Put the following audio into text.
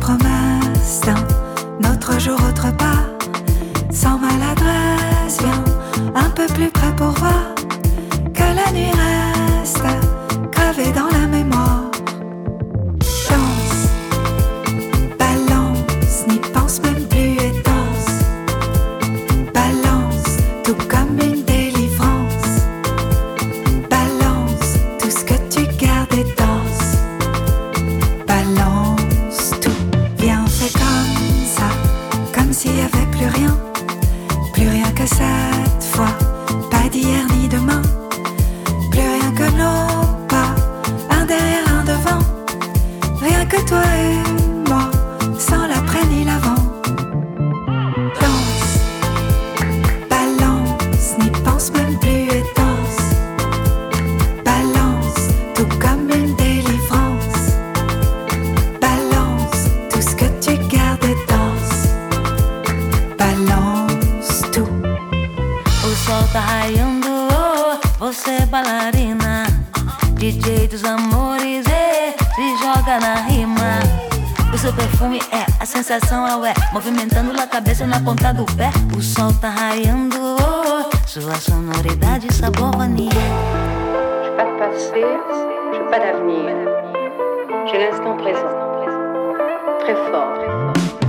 promesse d'un autre jour, autre pas. Sans maladresse, viens un peu plus près pour voir que la nuit reste gravée dans la mémoire. Danse, balance, n'y pense même plus et danse. Balance, tout comme une délivrance. Balance, tout ce que tu gardes et danse. Balance, tout, viens, fais comme ça, comme s'il y avait plus rien. Plus rien que cette fois, pas d'hier ni demain. Plus rien que nos pas, un derrière, un devant. Rien que toi et moi, sans l'après ni l'avant. Danse, balance, n'y pense même plus et danse. Balance, tout comme une délivrance. Balance, tout ce que tu gardes et danse. Balance, tout. O sol tá raiando, oh, você é bailarina, DJ dos amores, se joga na rima. O seu perfume é a sensação, é movimentando a cabeça na ponta do pé. O sol tá raiando, oh, sua sonoridade, sabor vanille. J'ai pas de passé, j'ai pas d'avenir. J'ai l'instant présent, très fort.